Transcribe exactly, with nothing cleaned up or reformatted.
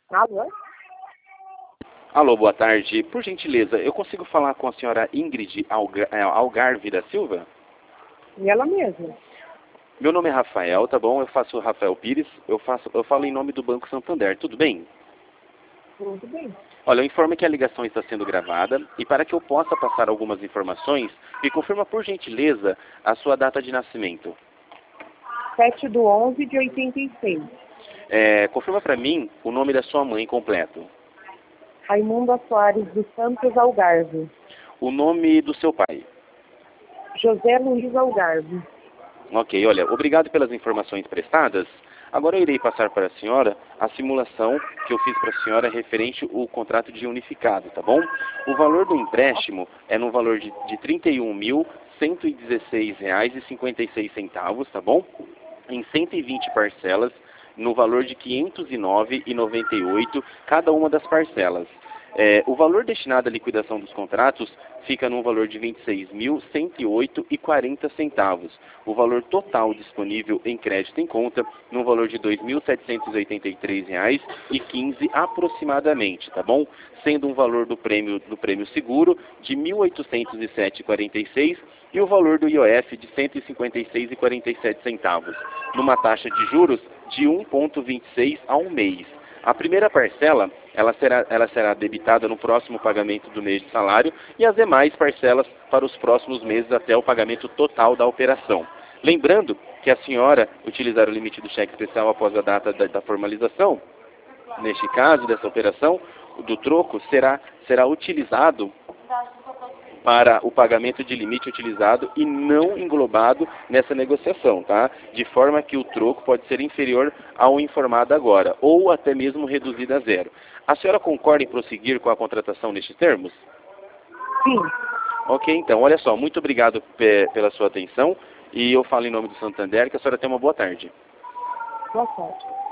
Alô? Alô, boa tarde. Por gentileza, eu consigo falar com a senhora Ingrid Alga- eh, Algarve da Silva? E ela mesma? Meu nome é Rafael, tá bom? Eu faço Rafael Pires, eu, faço, eu falo em nome do Banco Santander, tudo bem? Tudo bem. Olha, eu informo que a ligação está sendo gravada e para que eu possa passar algumas informações, me confirma por gentileza a sua data de nascimento. sete do onze de oitenta e seis. É, confirma para mim o nome da sua mãe completo. Raimunda Soares dos Santos Algarve. O nome do seu pai. José Luiz Algarve. Ok, olha, obrigado pelas informações prestadas. Agora eu irei passar para a senhora a simulação que eu fiz para a senhora referente ao contrato de unificado, tá bom? O valor do empréstimo é no valor de, de trinta e um mil cento e dezesseis reais e cinquenta e seis centavos, tá bom? Em cento e vinte parcelas, no valor de quinhentos e nove reais e noventa e oito centavos cada uma das parcelas. É, o valor destinado à liquidação dos contratos fica no valor de vinte e seis mil cento e oito reais e quarenta centavos. O valor total disponível em crédito em conta no valor de dois mil setecentos e oitenta e três reais e quinze centavos aproximadamente, tá bom? Sendo um valor do prêmio do prêmio seguro de mil oitocentos e sete reais e quarenta e seis centavos e o valor do I O F de cento e cinquenta e seis reais e quarenta e sete centavos, numa taxa de juros de um vírgula vinte e seis ao mês. A primeira parcela, ela será, ela será debitada no próximo pagamento do mês de salário e as demais parcelas para os próximos meses até o pagamento total da operação. Lembrando que a senhora utilizar o limite do cheque especial após a data da, da formalização, neste caso, dessa operação, do troco, será, será utilizado para o pagamento de limite utilizado e não englobado nessa negociação, tá? De forma que o troco pode ser inferior ao informado agora, ou até mesmo reduzido a zero. A senhora concorda em prosseguir com a contratação nestes termos? Sim. Ok, então, olha só, muito obrigado pe- pela sua atenção e eu falo em nome do Santander, que a senhora tenha uma boa tarde. Boa tarde.